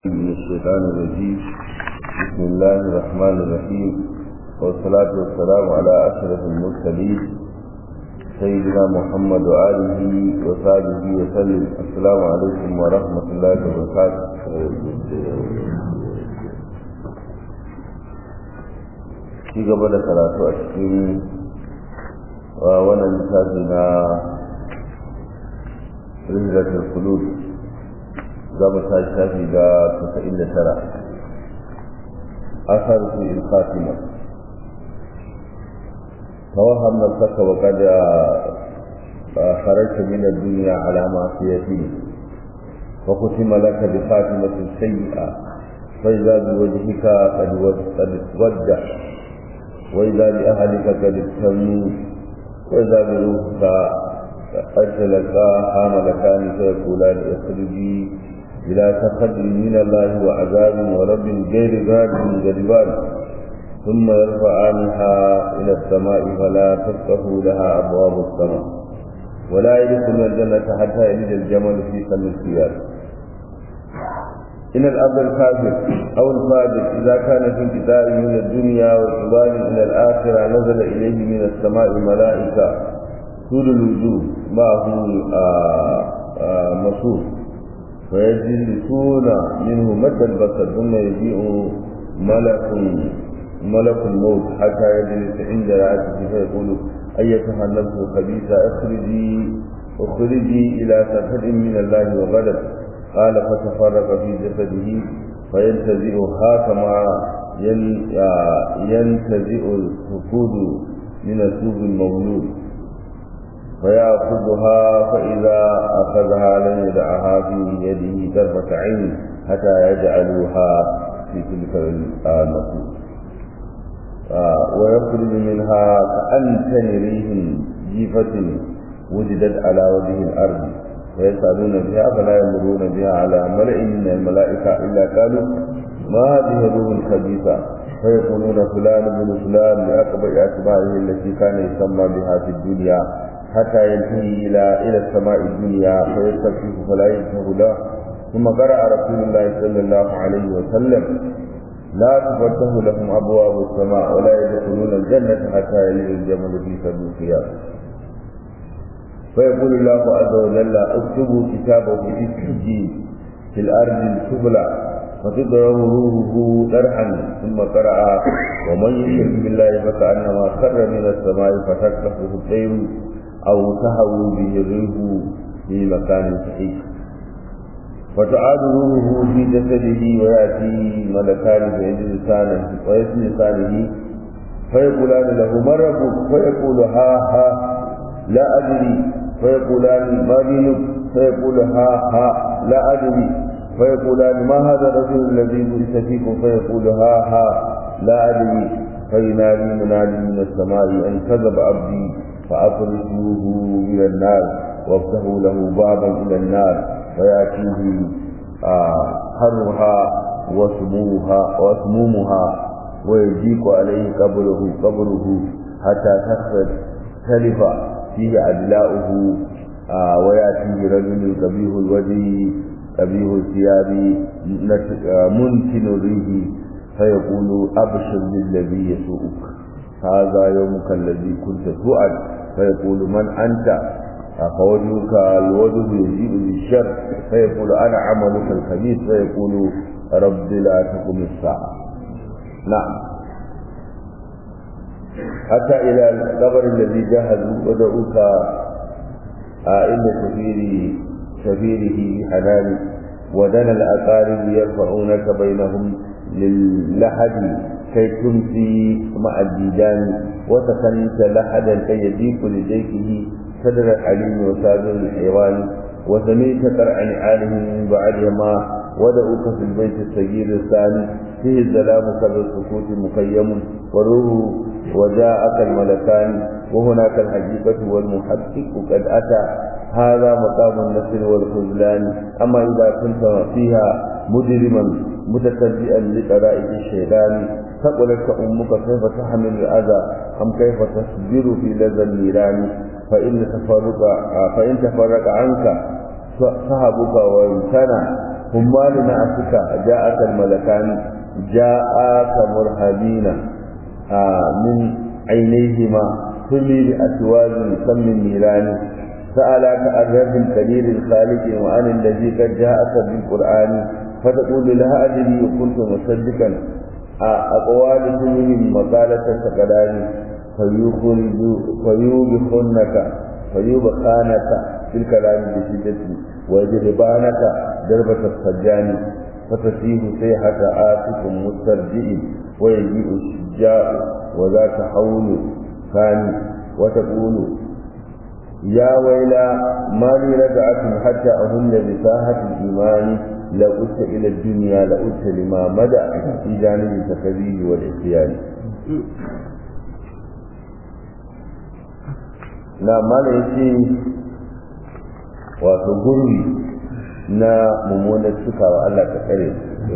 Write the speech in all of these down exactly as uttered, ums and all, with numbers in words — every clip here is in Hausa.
من الشيطان الرجيم. بسم الله الرحمن الرحيم، والصلاة والسلام على أشرف المرسلين سيدنا محمد وآله وصحبه وسلم. السلام عليكم ورحمة الله وبركاته. في قبل ثلاثة أشهر وانا لساتنا رحلة القلوب زم شافي دا تسعين ترى أثر في الخاتمة. توهم نفسك وقد خرجت من الدنيا على معصيته، وختم لك بخاتمة سيئة، فإذا بوجهك قد اسود، وإذا بأهلك قد ابتموا، وإذا بروحك قد تلقاها ملكان فيقولان اخرجي إلى سخط من الله وعذاب ورب غير غادر جدبان، ثم يرفعانها إلى السماء فلا تفتح لها أبواب السماء، ولا يدخل الجنة حتى يلج الجمل في سم الخياط. إن الأب الكافر أو الفاجر إذا كان في انتهاء من الدنيا وإقبال إلى الآخرة نزل إليه من السماء ملائكة سود الوجوه معه مصوف، فيجلسون منه مد البصر، ثم يجيء ملك ملك الموت حتى يجلس عند رأسه فيقول أيتها النفس الخبيثة اخرجي اخرجي إلى سخط من الله وغضب. قال فتفرق في جسده فينتزعها كما ينتزع الفقود من الثوب المولود، فيأخذها، فإذا أخذها لن يدعها في يده طرفة عين حتى يجعلوها في تلك المكان، ويخرج منها كأنتن ريح جيفة وجدت على وجه الأرض، ويسألون بها فلا يمرون بها على ملئ من الملائكة إلا قالوا ما هذه الروح الخبيثة، فيقولون فلان بن فلان لأكبر أتباعه التي كان يسمى بها في الدنيا، حتى ينتهي إلى إلى السماء الدنيا فيستفتح فلا يفتح له. ثم قرأ رسول الله صلى الله عليه وسلم لا تفتح لهم أبواب السماء ولا يدخلون الجنة حتى يلج الجمل في سم الخياط. فيقول الله عز وجل اكتبوا كتابه في السجين في الأرض السفلى، فتضرب روحه درحا. ثم قرأ ومن يشرك بالله فكأنما خر من السماء فتكلفه الطير أو تهوي به الريح في مكان صحيح، فتعاد روحه في جسده ويأتي ملكان فيجلسانه فيقولان له من ربك؟ فيقول ها ها لا أدري، فيقولان ما دينك؟ فيقول ها ها لا أدري، فيقولان ما هذا الرجل الذي بعث فيكم؟ فيقول ها ها لا أدري، فينادي منادي من السماء أن كذب عبدي فأخرجوه إلى النار وافتحوا له بابا إلى النار، فيأتيه حرها وسمومها وسمومها ويجيك عليه قبره قبره حتى تخرج تلف فيه أدلاؤه، ويأتيه رجل قبيح الوجه قبيح الثياب منتن الريح، فيقول أبشر بالذي يسوءك، هذا يومك الذي كنت توعد. فيقول من أنت؟ فوجهك الوجه يجيء بالشر، فيقول أنا عملك الخبيث، فيقول رب لا تقم الساعة. نعم، حتى إلى القبر الذي جهزوا ودعوك إن سفيري سفيره بحنان، ودنا الأقارب يرفعونك بينهم للحد كي تمسي مع الديدان، وتخنت لحدا كي يضيق لديكه صدر الحليم وسابر الحيوان، وسميت قرع نعاله من بعدهما، ودعوك في البيت الصغير الثاني فيه الظلام كالسكوت مخيم والروح، وجاءك الملكان وهناك الحقيقة والمحقق قد أتى، هذا مقام النصر والخذلان. أما إذا كنت فيها مجرما متتبئا لطرائق الشيطان، ثقلت أمك كيف تحمل الأذى أم كيف تصبر في لذى النيران، فإن تفرق فإن تفرق عنك صحبك وامتنع hummal na'atuka ja'aka al-malakan ja'aka murhabina min aynayhima kulli bi atwazin sammin nirani sa'alaka ar-rabbil kadir al-khaliq wa an alladhi qad ja'aka bil-qur'an fataqulu la adri kuntu musaddiqan aqwali kullihim maqalatan taqadani fayukhriju fayubkhunaka fayubkhanaka fil kalam bi shiddati wa yajribanaka دربة السجان فتسيه سيحة آتف مسترجئ ويجيء الشجاع وذاك حول ثاني وتقول يا ويلا ما لي رجعة حتى أهل بساحة الإيمان لأت إلى الدنيا لأت لما مدى في جانب التكذيب والإحيان لا ما ليسي وتقولي na mummunar cikawa Allah ka kare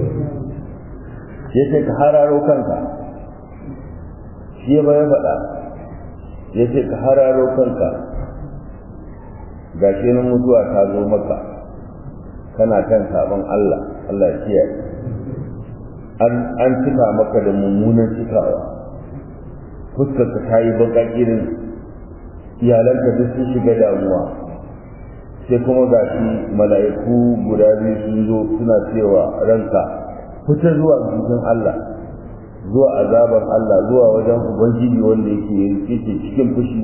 ya ce ka hararo kanka shi ya bayan faɗa ya ce ka hararo kanka ga shi nan mutuwa ta zo maka kana kan sabon Allah Allah ya kiyaye an cika maka da mummunan cikawa fuskarka ta yi baka irin iyalanka duk sun shiga damuwa sai kuma ga shi mala'iku guda biyu sun zo suna cewa ranka fita zuwa cikin Allah zuwa azaban Allah zuwa wajen ubangiji wanda yake yake cikin fushi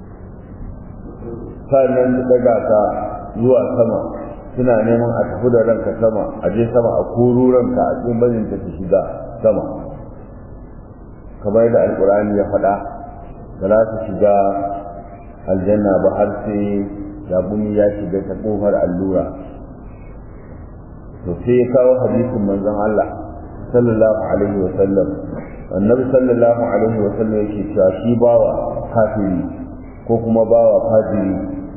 sannan su daga ka zuwa sama suna neman a tafi da ranka sama a je sama a koro ranka a cikin barin ta shiga sama kamar da alkur'ani ya faɗa da za su shiga aljanna ba har sai gabuni ya shiga ta kofar allura to sai ya kawo hadisin manzon Allah sallallahu alaihi wa sallam annabi sallallahu alaihi wa sallam yake cewa shi bawa kafiri ko kuma bawa fajiri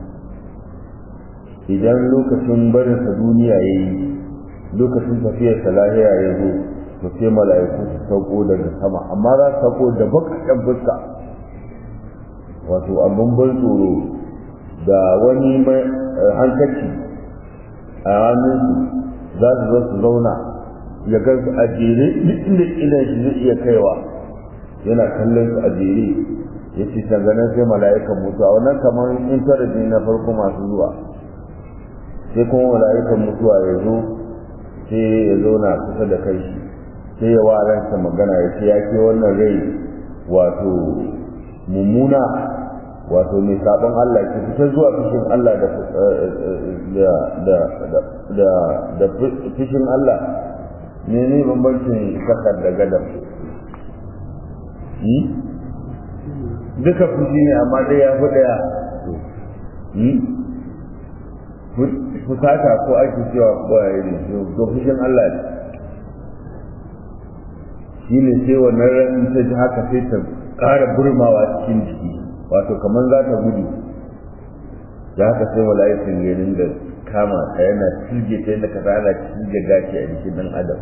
idan lokacin barin sa duniya yayi lokacin tafiyar sa lahira ya zo to sai mala'iku su sauko daga sama amma za su sauko da bakakken fuska wato abun ban tsoro da wani hankaci a hannunsu za su zo su zauna ya gan su a jere duk inda idan shi zai iya kaiwa yana kallon su a jere ya ce tanganan sai mala'ikan mutuwa wannan kamar intanet na farko masu zuwa sai kuma mala'ikan mutuwa ya zo sai ya zauna kusa da kai shi sai ya wa ransa magana ya ce ya ke wannan rai wato mummuna wato mai sabon Allah ke fita zuwa fushin Allah da da da da fushin Allah ne ne bambancin sakar da gadar yi duka fushi ne amma dai ya fi daya yi fusata ko ake cewa kwaye ne to fushin Allah ne shi ne sai wannan ran ta ji haka sai ta ƙara burmawa cikin jiki wato kamar za ta gudu da haka sai mala'ikan ganin da kama ta yana cije ta yadda ka tsara cije gashi a jikin ɗan adam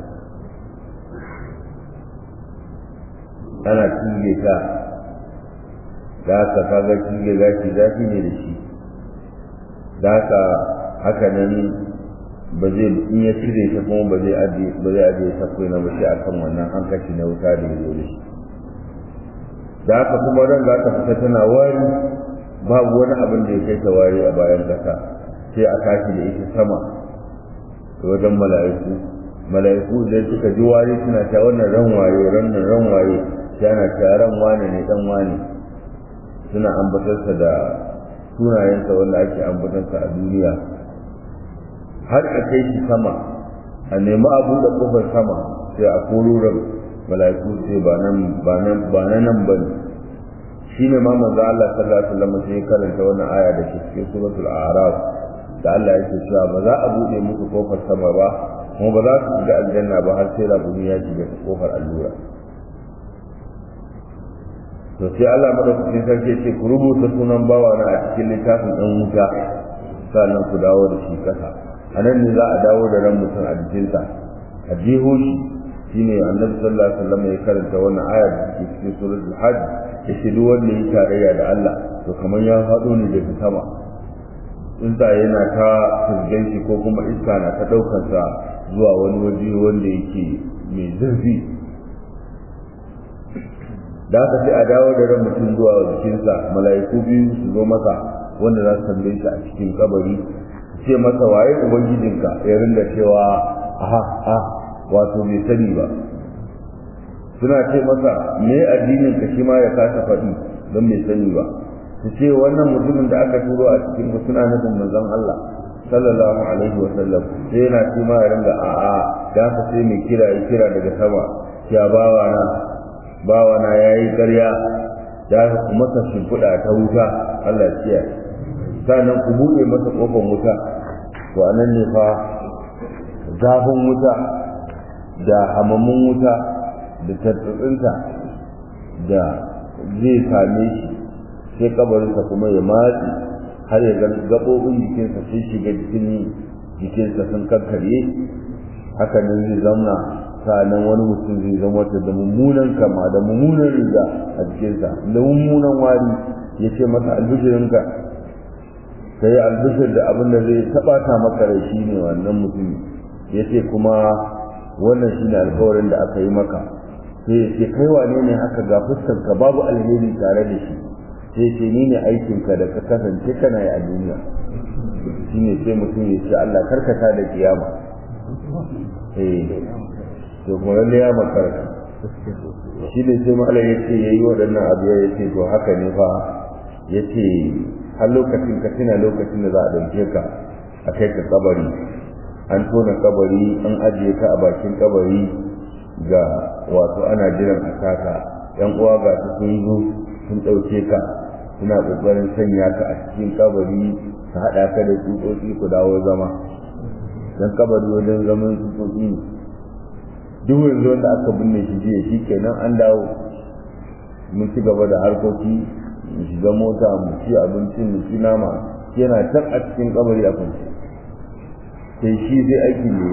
ana cije ta da haka kaga cije gashi zafi ne da shi da haka haka nan ba zai in ya cire ta kuma ba zai aje ba zai aje ta kuma ba shi akan wannan hankaci na wuta da ya zo da shi da haka kuma ran za ta fita tana wari babu wani abin da ya kai ta wari a bayan kasa sai a tashi da ita sama da wajen mala'iku mala'iku idan suka ji wari suna ta wannan ran waye ran nan ran waye sai ana ta ran wane ne dan wane suna ambatarsa da sunayensa wanda ake ambatarsa a duniya har a kai shi sama a nemi a buɗe ƙofar sama sai a kororan mala'iku sai ba nan ba nan ba nan ba ne shi ne ma manzo Allah sallallahu alaihi wasallam sai karanta wannan aya da ke cikin suratul a'raf da Allah yake cewa ba za a buɗe musu ƙofar sama ba kuma ba za su shiga aljanna ba har sai rabuni ya shiga ƙofar allura to sai Allah madaukakin sarki ce ku rubuta sunan bawa na a cikin littafin ɗan wuta sannan ku dawo da shi kasa a nan ne za a dawo da ran mutum a jikinsa a jeho shi shine annabi sallallahu alaihi wasallam ya karanta wannan aya da ke cikin suratul hajj yace duk wanda ya tarayya da Allah to kamar ya faɗo ne daga sama tsuntsaye yana ta fusgan shi ko kuma iska na ta ɗaukar sa zuwa wani waje wanda yake mai zurfi da aka sai a dawo da ran mutum zuwa jikinsa mala'iku biyu su zo masa wanda za su tambaye shi a cikin kabari ce masa waye ubangijinka ya rinda cewa aha ha wato bai sani ba suna ce masa me addinin ka shi ma ya kasa faɗi don bai sani ba su ce wannan mutumin da aka turo a cikin ku suna nufin manzon Allah sallallahu alaihi wa sallam sai yana ce ma ya ringa a a da ka sai mai kira ya kira daga sama ya bawa na bawa na yayi ƙarya da ka kuma ka shimfiɗa ta wuta Allah ya kiyaye sannan ku buɗe masa ƙofar wuta to anan ne fa zafin wuta da hamamin wuta da tattattsinta da zai same shi sai kabarinsa kuma ya matsi har ya ga gaɓoɓin jikinsa sun shiga jikin jikinsa sun kakkarye haka nan zai zauna sa'annan wani mutum zai zama wata da mummunan kama da mummunan riga a jikinsa da mummunan wari ya ce masa albishirinka ka yi albishir da abin da zai taɓa ta maka rai shi ne wannan mutum ya ce kuma wannan shi ne alkawarin da aka yi maka sai ya ce kai wane ne haka ga fuskarka babu alheri tare da shi sai ce ni ne aikinka da ka kasance kana yi a duniya shi ne sai mutum ya ce Allah karkata da kiyama eh to kuma lalle ya makarka shi ne sai malam ya ce yayi waɗannan abu ya ce to haka ne fa ya ce har lokacin ka tuna lokacin da za a ɗauke ka a kai ka kabari an tona kabari an ajiye ka a bakin kabari ga wato ana jiran a saka yan uwa ga su sun zo sun ɗauke ka suna ƙoƙarin sanya ka a cikin kabari ka haɗa ka da tsutsotsi ku dawo zama dan kabari wajen zaman tsutsotsi ne duk yanzu wanda aka binne shi jiya shi kenan an dawo mun ci gaba da harkoki mu shiga mota mu ci abinci mu ci nama yana can a cikin kabari a kwance sai shi zai aiki ne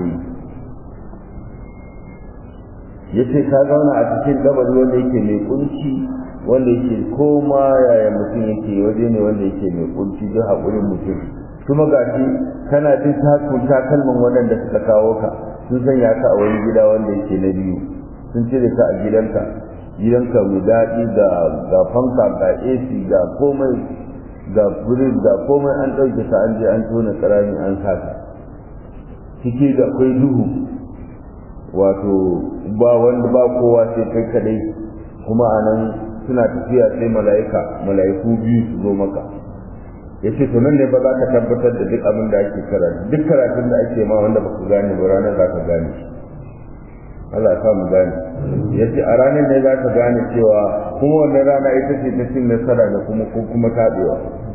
ya ce ka zauna a cikin kabari wanda yake mai kunci wanda yake koma yaya mutum yake waje ne wanda yake mai kunci duk haƙurin mutum kuma ga shi kana jin takun takalman waɗanda suka kawo ka sun sanya ka a wani gida wanda yake na biyu sun cire ka a gidanka gidanka mai daɗi ga ga fanka ga A C ga komai ga fridge ga komai an ɗauke ka an je an tona ƙarami an saka ciki da akwai duhu wato ba wanda ba kowa sai kai kadai kuma anan suna tafiya sai mala'ika mala'iku biyu su zo maka yace to nan ne ba za ka tabbatar da duk abin da ake karatu duk karatun da ake ma wanda baka gane ba ranar za ka gane Allah ya mu gane yace a ranar ne za ka gane cewa kuma wannan rana ita ce ta cin nasara da kuma ko kuma tabewa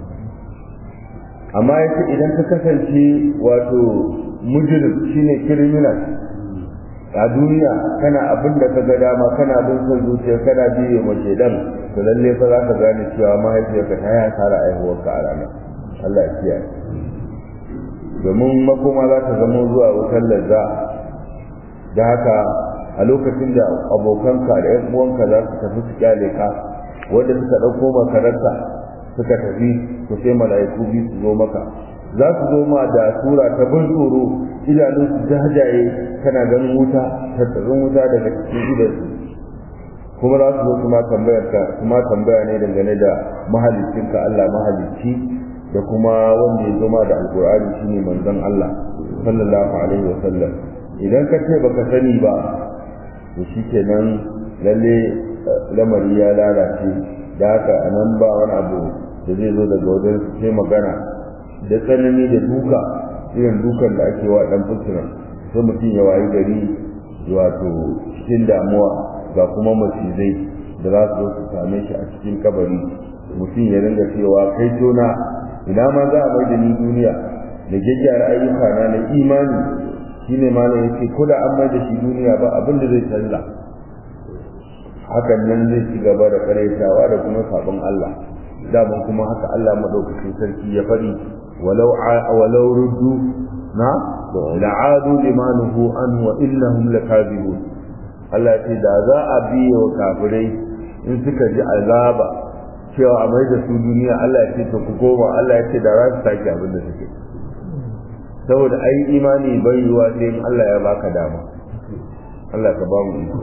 amma yace idan ka kasance wato mujrim shine criminal a duniya kana abin da ka ga dama kana bin son zuciya kana biye wa shedan to lalle fa za ka gane cewa mahaifiyarka ta ya tara aihuwarka a ranar Allah ya kiyaye domin makoma za ta zama zuwa wutar lazza da haka a lokacin da abokanka da ƴan uwanka za su tafi su kyale ka wanda suka ɗauko makararka suka tafi to sai mala'iku biyu su zo maka za su zo ma da sura ta bin tsoro idanun su jajaye kana ganin wuta tattarin wuta daga cikin idansu kuma za su zo kuma tambayar ka kuma tambaya ne dangane da mahaliccinka Allah mahalicci da kuma wanda ya zo ma da alqur'ani shine manzon Allah sallallahu alaihi wasallam idan ka ce baka sani ba to shikenan lalle lamari ya lalace da haka anan ba wani abu da zai zo daga wajen sai magana da tsanani da duka irin dukan da ake wa dan fuskura sai mutum ya wayi gari wato cikin damuwa ga kuma macizai da za su zo su same shi a cikin kabari mutum ya ringa cewa kai tona ina ma za a mai da ni duniya da gyaggyara ayyuka na na imani shine ma ne yake ko da an mai da shi duniya ba abin da zai canza hakan nan zai ci gaba da karaitawa da kuma sabon Allah daman kuma haka Allah madaukakin sarki ya fari walau walau ruddu na la'adu limanuhu an wa innahum lakadibun Allah ya ce da za a biyo kafirai in suka ji azaba cewa a mai da su duniya Allah ya ce to ku koma Allah ya ce da za su sake abin da suke saboda ai imani bai yiwa sai in Allah ya baka dama Allah ka ba mu iko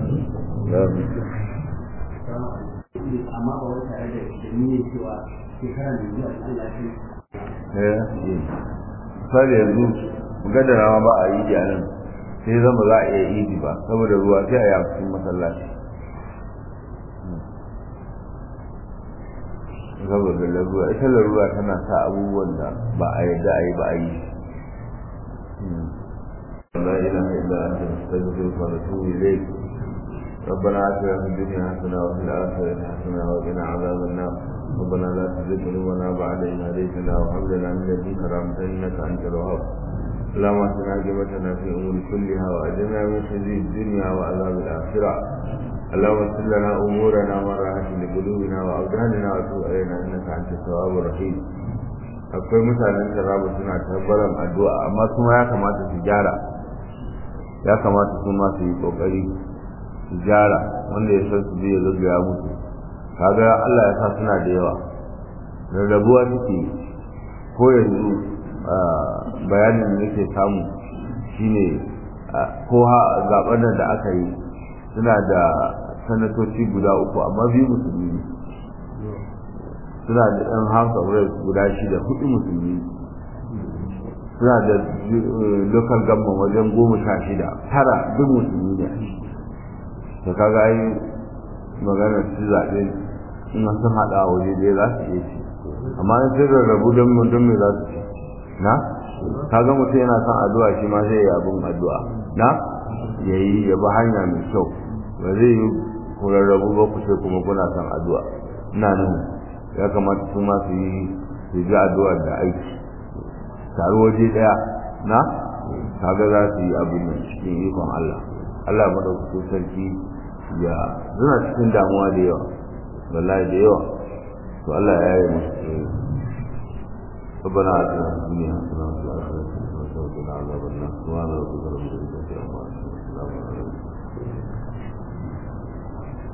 amma ba wai tare da dalilin cewa shekara da zuwa Allah ya eh sai yanzu gadarawa ba a yi da nan sai zama za a iya yi ba saboda ruwa sai a yi a cikin masallaci saboda larura ita larura tana sa abubuwan da ba a yadda a yi ba a yi لا إله إلا أنت نستغفرك ونتوب إليك ربنا آتنا في الدنيا حسنة وفي الآخرة حسنة وقنا عذاب النار ربنا لا تزغ قلوبنا بعد إذ هديتنا وهب لنا من لدنك رحمة إنك أنت الوهاب اللهم اهدنا عاقبتنا في الأمور كلها وأجرنا من خزي الدنيا وعذاب الآخرة اللهم اغفر لنا أمورنا وراحة لقلوبنا وأبداننا وتب علينا إنك أنت التواب الرحيم. akwai mutanen Taraba suna tabbaran addu'a amma kuma ya kamata su gyara ya kamata su ma su yi kokari su gyara wanda ya san su zai gaggaya musu kaga Allah ya sa suna da yawa rarrabuwa suke ko yanzu bayanin da nake samu shine ko ha zaben da aka yi suna da sanatoci guda uku amma biyu musulmi ne suna da ɗan house of reps guda shida hudu musulmi suna da local government wajen goma sha shida tara duk musulmi ne to kaga ai magana su zaɓe in sun haɗa a waje dai za su iya ci amma in sun rarrabu don mu don me za su ci na kaga mutum yana son addu'a shi ma zai yi abin addu'a na ya yi ya bi hanya mai kyau ba zai yi ku rarrabu ba ku ce kuma kuna son addu'a ina nan ya kamata su ma su yi su ji addu'ar da aiki taru waje daya na kaga za su yi abin nan cikin ikon Allah Allah madaukakin sarki ya suna cikin damuwa da yawa wallahi da yawa to Allah ya yi musu ربنا آتنا في الدنيا حسنة وفي الآخرة حسنة وقنا عذاب النار سبحان ربك رب العزة عما يصفون وسلام على المرسلين